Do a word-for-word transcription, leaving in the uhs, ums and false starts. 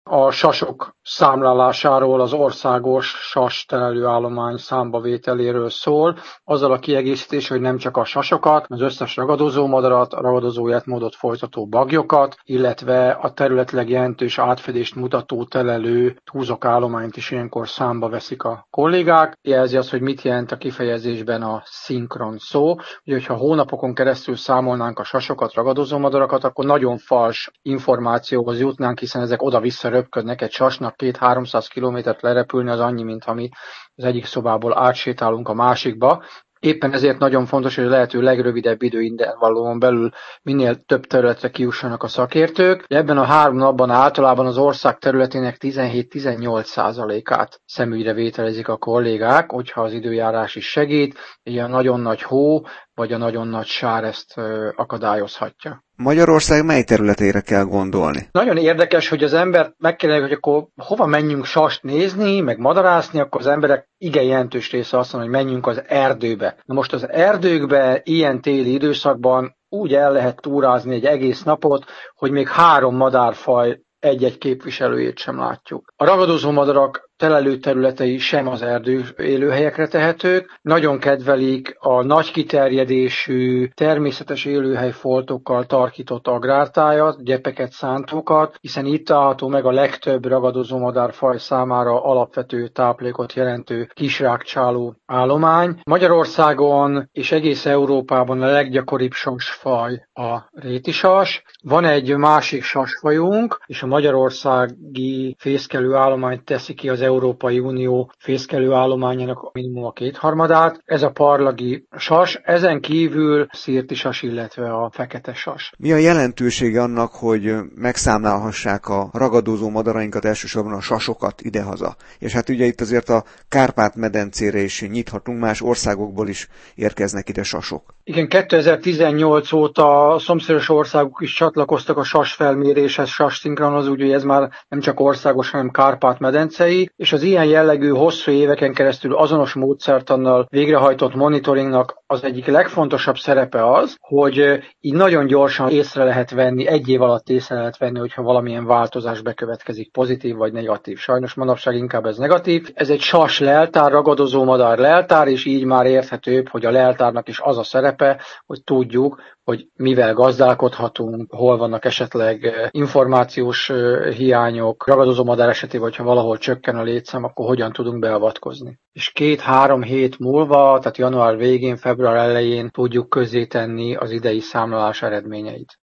A sasok számlálásáról, az országos sas telelőállomány számbavételéről szól, azzal a kiegészítés, hogy nem csak a sasokat, az összes ragadozómadarat, a ragadozó életmódot folytató baglyokat, illetve a területileg jelentős átfedést mutató telelő túzok állományt is ilyenkor számba veszik a kollégák. Jelzi azt, hogy mit jelent a kifejezésben a szinkron szó, hogy ha hónapokon keresztül számolnánk a sasokat, ragadozómadarakat, akkor nagyon fals információhoz jutnánk, hiszen ezek oda-vissza röpködnek, egy sasnak két-háromszáz kilométert lerepülni az annyi, mint ami az egyik szobából átsétálunk a másikba. Éppen ezért nagyon fontos, hogy a lehető legrövidebb időintervallumon belül minél több területre kijussanak a szakértők. Ebben a három napban általában az ország területének tizenhét-tizennyolc százalékát szemügyre vételezik a kollégák, hogyha az időjárás is segít, ilyen nagyon nagy hó vagy a nagyon nagy sár ezt akadályozhatja. Magyarország mely területére kell gondolni? Nagyon érdekes, hogy az ember megkérdezik, hogy akkor hova menjünk sast nézni, meg madarászni, akkor az emberek igen jelentős része azt mondja, hogy menjünk az erdőbe. Na most az erdőkbe ilyen téli időszakban úgy el lehet túrázni egy egész napot, hogy még három madárfaj egy-egy képviselőjét sem látjuk. A ragadozó madarak telelő területei sem az erdő élőhelyekre tehetők. Nagyon kedvelik a nagy kiterjedésű, természetes élőhelyfoltokkal tarkított agrártájat, gyepeket, szántókat, hiszen itt található meg a legtöbb ragadozó madárfaj számára alapvető táplálékot jelentő kisrágcsáló állomány. Magyarországon és egész Európában a leggyakoribb sasfaj a rétisas. Van egy másik sasfajunk, és a magyarországi fészkelő állományt teszi ki az Európai Unió fészkelő állományának minimum a kétharmadát. Ez a parlagi sas, ezen kívül szirtisas, illetve a fekete sas. Mi a jelentősége annak, hogy megszámlálhassák a ragadozó madarainkat, elsősorban a sasokat idehaza? És hát ugye itt azért a Kárpát-medencére is nyithatunk, más országokból is érkeznek ide sasok. Igen, kétezer-tizennyolc óta a szomszédos országok is csatlakoztak a sas felméréshez, sas szinkronhoz, úgyhogy ez már nem csak országos, hanem Kárpát-medencei, és az ilyen jellegű hosszú éveken keresztül azonos módszertannal végrehajtott monitoringnak az egyik legfontosabb szerepe az, hogy így nagyon gyorsan észre lehet venni, egy év alatt észre lehet venni, hogyha valamilyen változás bekövetkezik, pozitív vagy negatív. Sajnos manapság inkább ez negatív. Ez egy sas leltár, ragadozó madár leltár, és így már érthetőbb, hogy a leltárnak is az a szerepe, hogy tudjuk, hogy mivel gazdálkodhatunk, hol vannak esetleg információs hiányok, ragadozó madár esetében, hogyha valahol csökken a létszám, akkor hogyan tudunk beavatkozni. És két-három hét múlva, tehát január végén, február elején tudjuk közzétenni az idei számlálás eredményeit.